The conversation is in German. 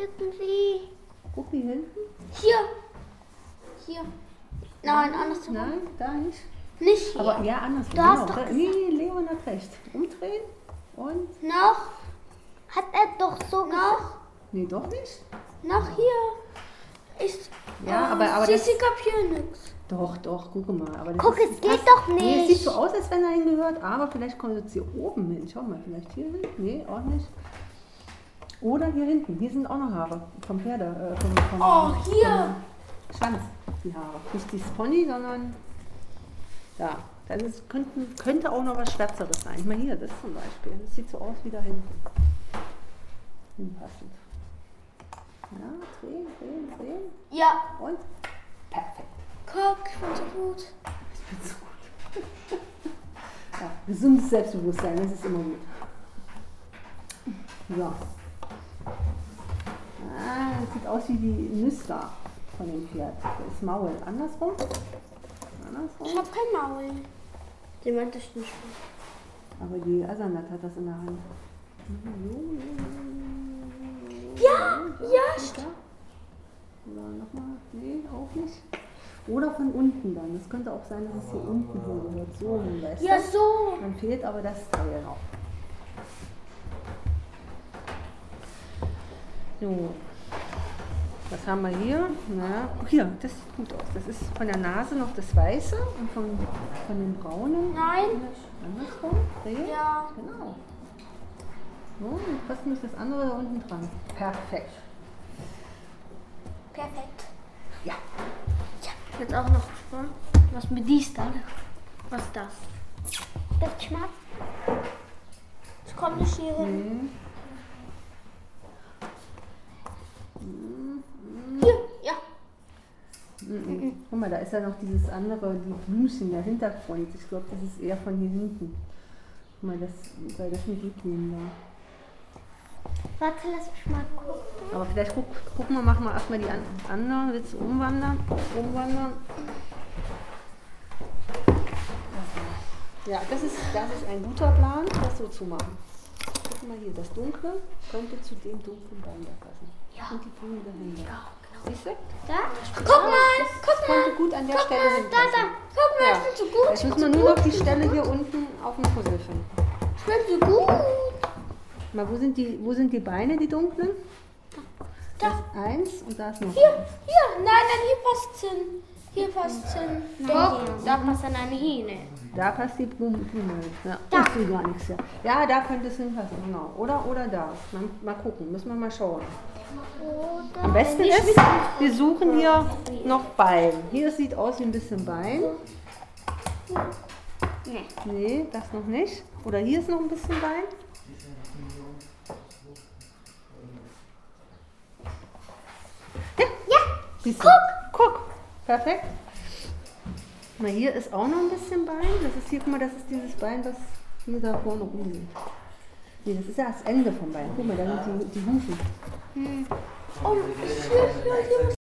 Irgendwie. Guck hier hinten. Hier. Nein, andersrum. Nein, da nicht. Nicht hier. Aber ja, andersrum. Du hast Genau. doch Nee, Leon hat recht. Umdrehen und... Noch. Hat er doch so noch. Nee, doch nicht. Noch hier. Ist. Ja, aber sie das- kapieren nichts. Doch, guck mal. Aber das Guck, ist, es geht doch nicht. Nee, es sieht so aus, als wenn er hingehört, aber vielleicht kommt es hier oben hin. Schau mal, vielleicht hier hin. Nee, auch nicht. Oder hier hinten. Hier sind auch noch Haare vom Pferde. Oh, hier. Vom Schwanz, die Haare. Nicht dieses Pony, sondern da. Das ist, könnte auch noch was Schwärzeres sein. Ich meine hier, das zum Beispiel. Das sieht so aus wie da hinten. Hinpassend. Ja, drehen. Ja. Und perfekt. Guck, ich bin so gut. Ich bin so gut. Ja, gesundes Selbstbewusstsein, das ist immer gut. So. Das sieht aus wie die Nüster von dem Pferd. Das Maul. Andersrum. Ich hab kein Maul. Sie meint das nicht. Aber die Asanat hat das in der Hand. Ja, stimmt. Oder nochmal? Nee, auch nicht. Oder von unten dann. Das könnte auch sein, dass es hier unten so gehört. So, weißt Ja, du? so. Dann fehlt aber das Teil noch. So. Was haben wir hier? Na, hier, das sieht gut aus. Das ist von der Nase noch das Weiße und von den Braunen. Nein. Andersrum. Drehen. Ja. Genau. So, und trotzdem ist das andere da unten dran. Perfekt. Perfekt. Ja. Jetzt auch noch gespannt. Was mit dies dann? Was ist das? Das Geschmack. Das kommt nicht hier hin. Hier, ja. Guck mal, da ist ja noch dieses andere, die Blümchen, der Hintergrund. Ich glaube, das ist eher von hier hinten. Guck mal, weil das ein Liebling war. Warte, lass mich mal gucken. Aber vielleicht gucken wir, machen wir erstmal die anderen. Willst du umwandern? Ja, das ist ein guter Plan, das so zu machen. Guck mal hier, das Dunkle könnte zu dem dunklen Bein da passen. Ja. Und die Blumen dahinter. Ja, Siehst du? Da? Guck mal, Das könnte gut an der Stelle hinpassen. Guck mal, Ja. ich bin so gut. Jetzt müssen wir nur noch die Stelle hier unten auf dem Puzzle finden. Ich bin so gut. Mal, wo sind die Beine, die dunklen? Da. Das ist eins und da ist noch Hier, eins. nein, hier passt hin. Hier passt hin. Doch, da passt dann eine Hähne. Da passt die Blume. Ja, Da. ich sehe gar nichts hier. Ja, da könnte es hinpassen, genau. Oder da. Mal gucken, müssen wir mal schauen. Oder Am besten ist, wir suchen hier noch Bein. Hier sieht aus wie ein bisschen Bein. Nee. Nee, das noch nicht. Oder hier ist noch ein bisschen Bein. Ja, Siehst du? Guck. Perfekt. Na, hier ist auch noch ein bisschen Bein. Das ist hier, guck mal, das ist dieses Bein, was hier da vorne rumliegt. Nee, das ist ja das Ende vom Bein. Guck mal, da sind die Hufen. Und hier